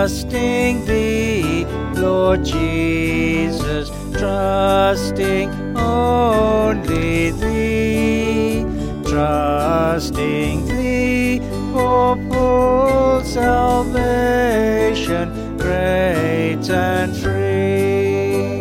trusting thee, Lord Jesus, trusting only thee, trusting thee for full salvation, great and free.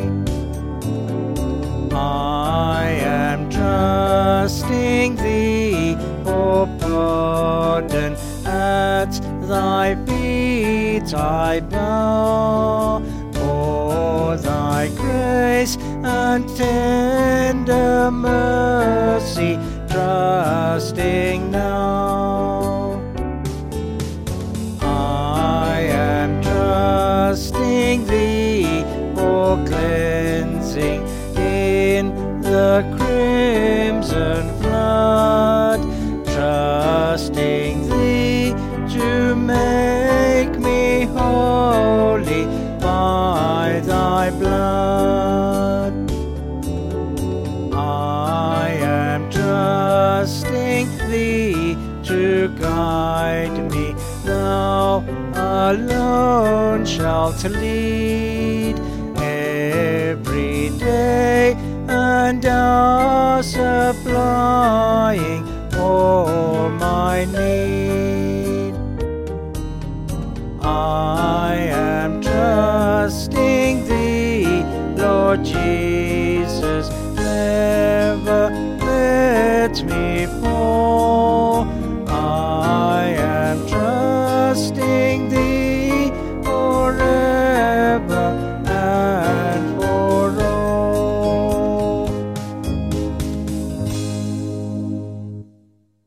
I am trusting thee for pardon, at thy feet I bow, for thy grace and tender mercy, trusting now. I am trusting thee for cleansing in the crimson flood, trusting thee to make me holy by thy blood. I am trusting thee to guide me, thou alone shalt lead every day and hour, supplying all my need. I am trusting thee, Lord Jesus,